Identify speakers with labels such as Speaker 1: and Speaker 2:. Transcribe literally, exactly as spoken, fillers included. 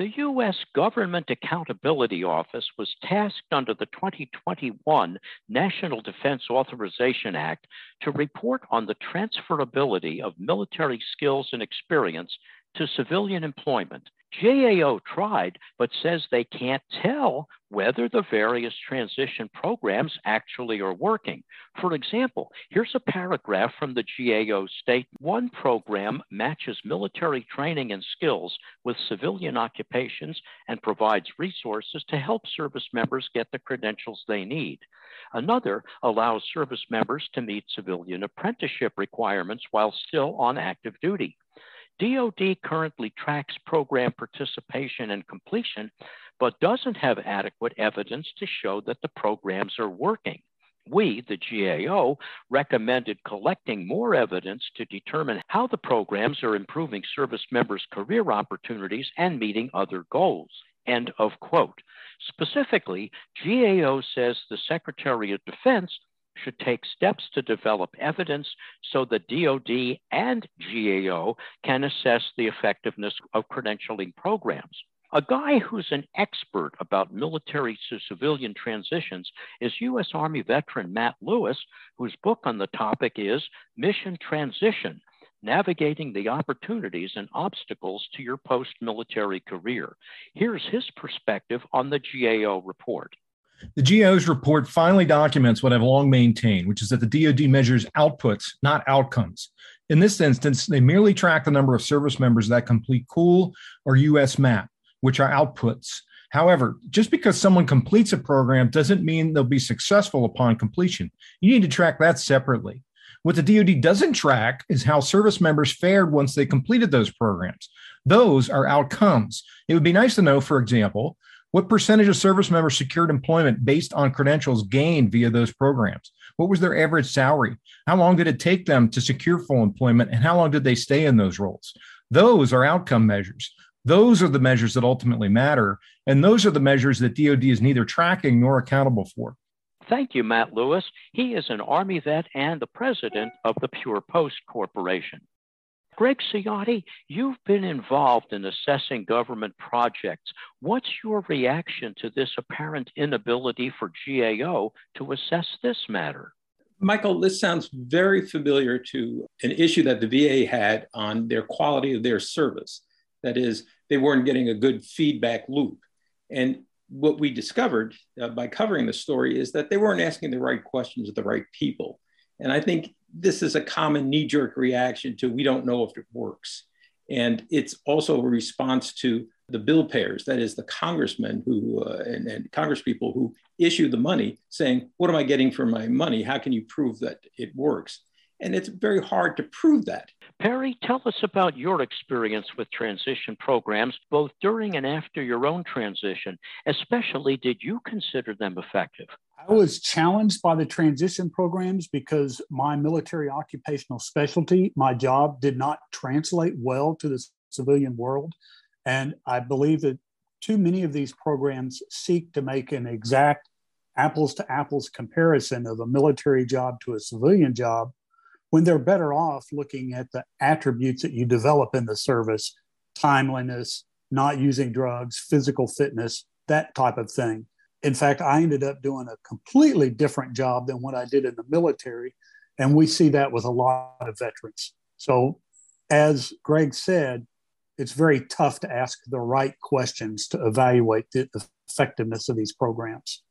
Speaker 1: The U S Government Accountability Office was tasked under the twenty twenty-one National Defense Authorization Act to report on the transferability of military skills and experience to civilian employment. G A O tried, but says they can't tell whether the various transition programs actually are working. For example, here's a paragraph from the G A O statement. One program matches military training and skills with civilian occupations and provides resources to help service members get the credentials they need. Another allows service members to meet civilian apprenticeship requirements while still on active duty. D O D currently tracks program participation and completion, but doesn't have adequate evidence to show that the programs are working. We, the G A O, recommended collecting more evidence to determine how the programs are improving service members' career opportunities and meeting other goals. End of quote. Specifically, G A O says the Secretary of Defense should take steps to develop evidence so that D O D and G A O can assess the effectiveness of credentialing programs. A guy who's an expert about military to civilian transitions is U S Army veteran Matt Lewis, whose book on the topic is Mission Transition: Navigating the Opportunities and Obstacles to Your Post-Military Career. Here's his perspective on the G A O report.
Speaker 2: The G A O's report finally documents what I've long maintained, which is that the D O D measures outputs, not outcomes. In this instance, they merely track the number of service members that complete C O O L or U S MAP, which are outputs. However, just because someone completes a program doesn't mean they'll be successful upon completion. You need to track that separately. What the D O D doesn't track is how service members fared once they completed those programs. Those are outcomes. It would be nice to know, for example, what percentage of service members secured employment based on credentials gained via those programs? What was their average salary? How long did it take them to secure full employment, and how long did they stay in those roles? Those are outcome measures. Those are the measures that ultimately matter, and those are the measures that D O D is neither tracking nor accountable for.
Speaker 1: Thank you, Matt Lewis. He is an Army vet and the president of the Pure Post Corporation. Greg Ciotti, you've been involved in assessing government projects. What's your reaction to this apparent inability for G A O to assess this matter?
Speaker 3: Michael, this sounds very familiar to an issue that the V A had on their quality of their service. That is, they weren't getting a good feedback loop. And what we discovered uh, by covering the story is that they weren't asking the right questions of the right people. And I think this is a common knee-jerk reaction to we don't know if it works. And it's also a response to the bill payers, that is the congressmen who uh, and, and congresspeople who issue the money saying, what am I getting for my money? How can you prove that it works? And it's very hard to prove that.
Speaker 1: Perry, tell us about your experience with transition programs, both during and after your own transition. Especially, did you consider them effective?
Speaker 4: I was challenged by the transition programs because my military occupational specialty, my job, did not translate well to the civilian world. And I believe that too many of these programs seek to make an exact apples to apples comparison of a military job to a civilian job, when they're better off looking at the attributes that you develop in the service: timeliness, not using drugs, physical fitness, that type of thing. In fact, I ended up doing a completely different job than what I did in the military, and we see that with a lot of veterans. So, as Greg said, it's very tough to ask the right questions to evaluate the effectiveness of these programs.